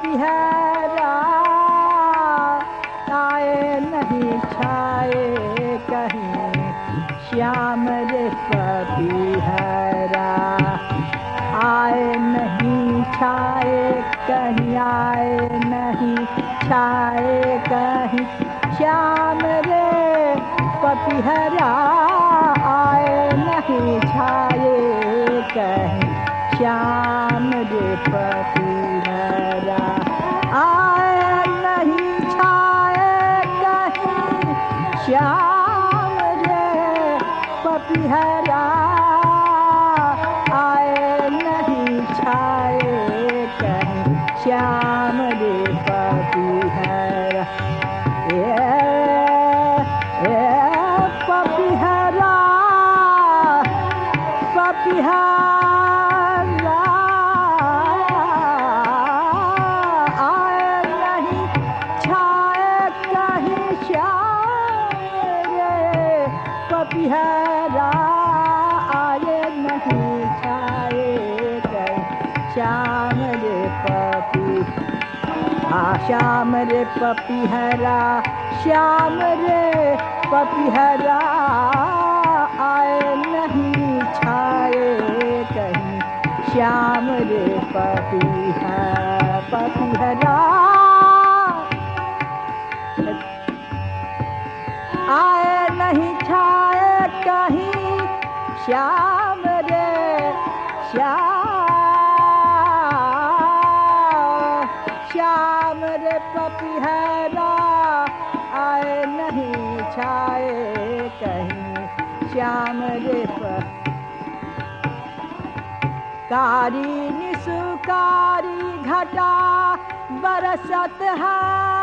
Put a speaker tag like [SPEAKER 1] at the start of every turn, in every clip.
[SPEAKER 1] पपीहरा आए नहीं छाए कहीं, श्याम रे पपीहरा आए नहीं छाए कहीं, आए नहीं छाए कहीं, श्याम रे पपीहरा आए नहीं छाए कहीं, श्याम रे पपीहरा आए नहीं छाए कहीं, श्याम रे पपीहरा आए नहीं छाए कहीं, श्याम रे पपीहरा पपीहरा पपीहरा आए नहीं छाए कहीं, श्याम रे पपीहरा आए नहीं छाए कहीं, श्याम रे श्याम रे पपीहरा, श्याम रे पपीहरा आए नहीं छाए कहीं, श्याम रे पपीहरा आए नहीं छाए कहीं, श्याम रे श्याम रे पपीहरा आए नहीं छाए कहीं, श्याम रे कारी निसुकारी घटा बरसत है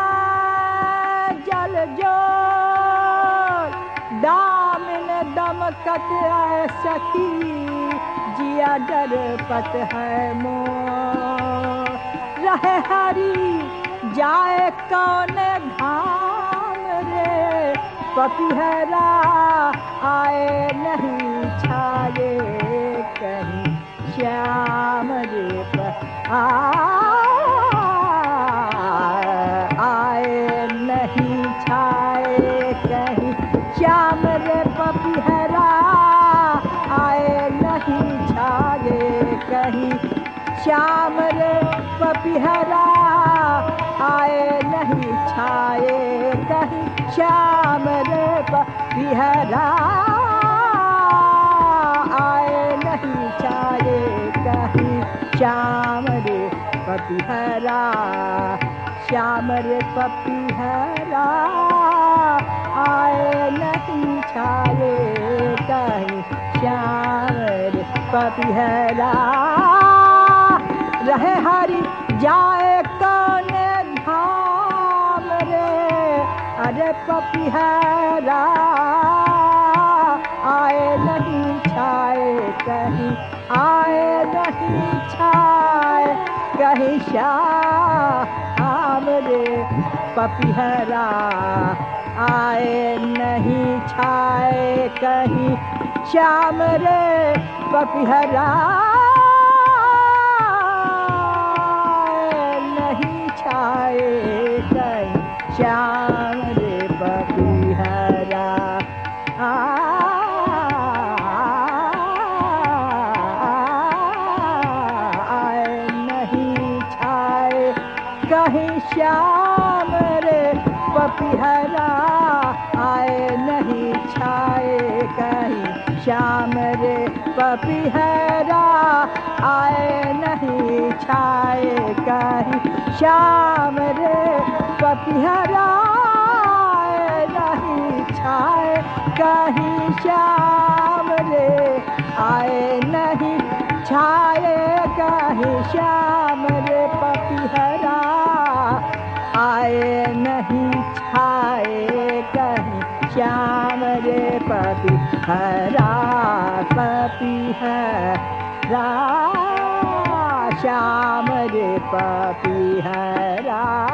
[SPEAKER 1] जल जोर, दामिन दमकत है सखी जिया डरपत है मोर, रहे हरी जाए कौन धाम रे पपीहरा आए नहीं छाए कहीं, श्याम रे आए नहीं छाए कहीं, श्याम रे पपीहरा आए नहीं छाए कहीं, श्याम रे पपीहरा आए नहीं छाए कहीं, श्याम रे पपीहरा आए नहीं छाए कहीं, श्याम रे पपीहरा, श्याम रे पपीहरा आए नहीं छाए कहीं, श्याम रे पपीहरा रहे हरी जाए कौन धाम रे, अरे पपीहरा आए नहीं छाए कहीं, आए नहीं छाए कहीं, श्याम रे पपीहरा आए नहीं छाए कहीं, श्याम रे पपीहरा छाए कहीं, श्याम रे पपीहरा आए नहीं छाए कहीं, श्याम रे पपीहरा आए नहीं छाए कहीं, श्याम रे पपीहरा आए नहीं छाए कहीं, श्याम रे पपीहरा आए नहीं छाए कहीं, श्याम रे आए नहीं छाए कहीं, श्याम रे पपीहरा आए नहीं छाए कहीं, श्याम रे पपीहरा पपीहरा श्याम रे पपीहरा।